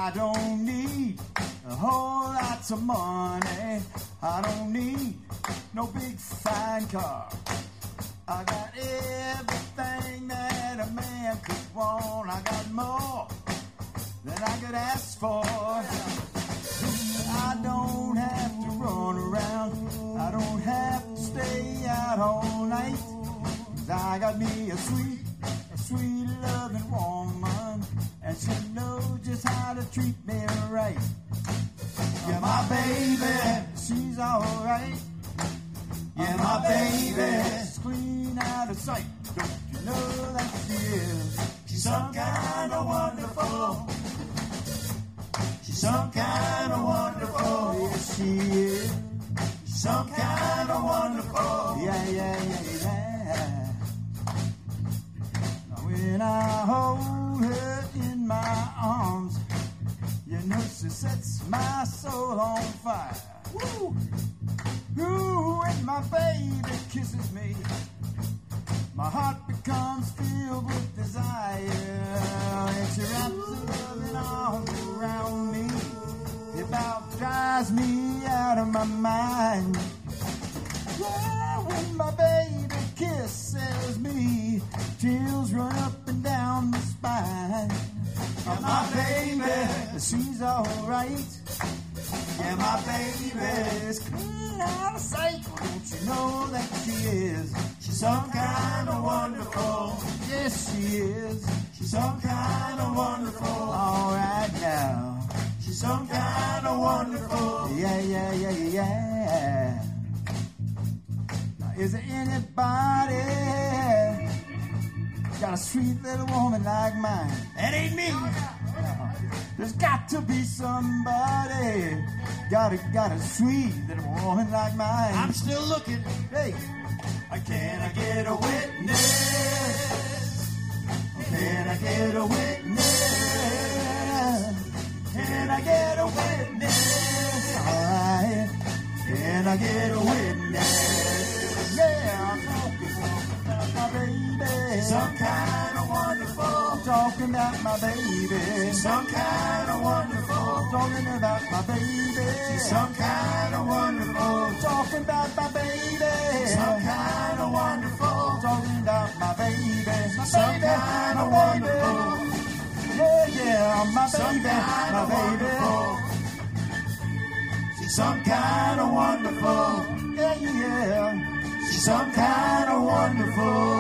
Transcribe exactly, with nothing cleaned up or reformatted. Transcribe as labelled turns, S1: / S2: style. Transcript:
S1: I don't need a whole lot of money. I don't need no big fine car. I got everything that a man could want. I got more than I could ask for. I don't have to run around. I don't have to stay out all night. 'Cause I got me a sweet, a sweet loving woman, and she knows just how to treat me right. Yeah, my baby, she's alright. Yeah, my baby's clean out of sight. Don't you know that she is? She's some kind of wonderful. She's some kind of wonderful. Yes, she is. She's some kind of wonderful. Yeah, yeah, yeah, yeah. Now when I hold her in my arms, you know she sets my soul on fire. Woo! Ooh, when my baby kisses me, my heart becomes filled with desire. And she wraps her loving arms around me. It about drives me out of my mind. Yeah, when my baby kisses me, chills run up and down the spine. Yeah, my baby, she's alright. Yeah, my baby's clean out of sight. Don't you know that she is? She's some kind of wonderful. Yes, she is. She's some kind of wonderful. All right now. She's some kind of wonderful. Yeah, yeah, yeah, yeah. Now, is there anybody got a sweet little woman like mine? That ain't me. There's got to be somebody got a, got a sweet little woman like mine. I'm still looking. Hey, can I get a witness? Can I get a witness? Can I get a witness? All right. Can I get a witness? Yeah, I'm talking about my baby. Some kind of wonderful. Talking about my baby. Some kind of wonderful. Talking about my baby. Some kind of wonderful. Talking about my baby. Some kind of wonderful. Talking about my baby. My Some baby. kind of wonderful. Yeah, yeah, my baby. My baby. She's some kind of wonderful. Yeah, yeah. She's some kind of wonderful.